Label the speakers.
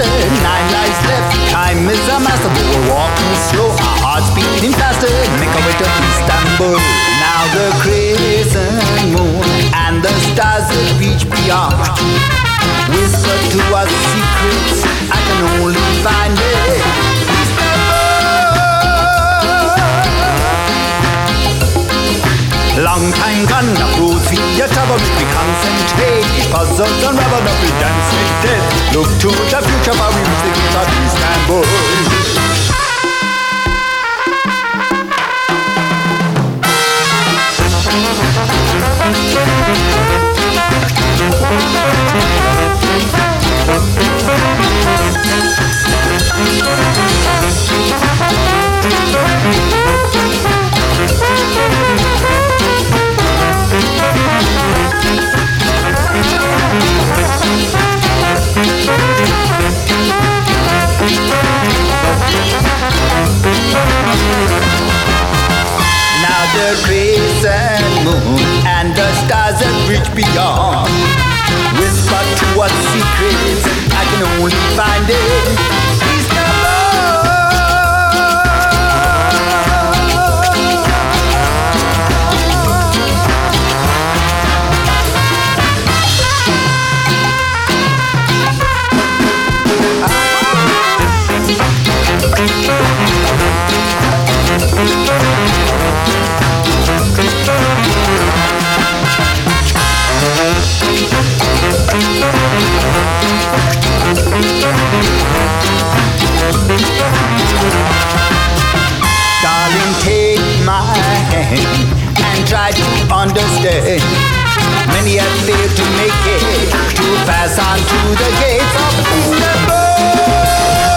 Speaker 1: faster, 9 lives left. Time is a master, but we're walking slow. Our hearts beating faster, make our way to Istanbul. Now the crescent moon and the stars that reach beyond whisper to us secrets I can only find it. Long time gone, now who's the trouble? We concentrate, these puzzles unravel, now we dance with death. Look to the future, but we reach the gate of Istanbul. Now the crescent moon and the stars that reach beyond whisper to us secrets I can only find it. Darling, take my hand and try to understand. Many have failed to make it, to pass on to the gates of Istanbul.